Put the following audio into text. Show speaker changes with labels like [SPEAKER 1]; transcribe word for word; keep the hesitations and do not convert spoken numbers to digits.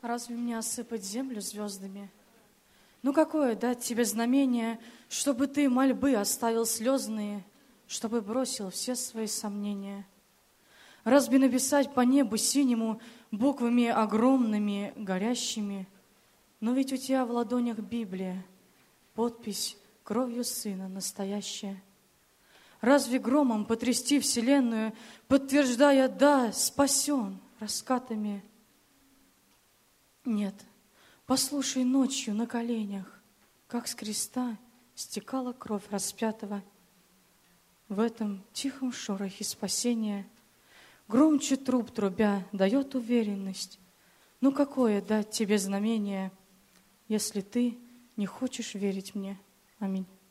[SPEAKER 1] Разве мне осыпать землю звездами? Ну какое дать тебе знамение, чтобы ты мольбы оставил слезные, чтобы бросил все свои сомнения? Разве написать по небу синему буквами огромными, горящими? Но ведь у тебя в ладонях Библия, подпись кровью Сына настоящая. Разве громом потрясти вселенную, подтверждая «да, спасен» раскатами? Нет, послушай ночью на коленях, как с креста стекала кровь распятого. В этом тихом шорохе спасения громче труб трубя дает уверенность. Ну какое дать тебе знамение, если ты не хочешь верить мне? Аминь.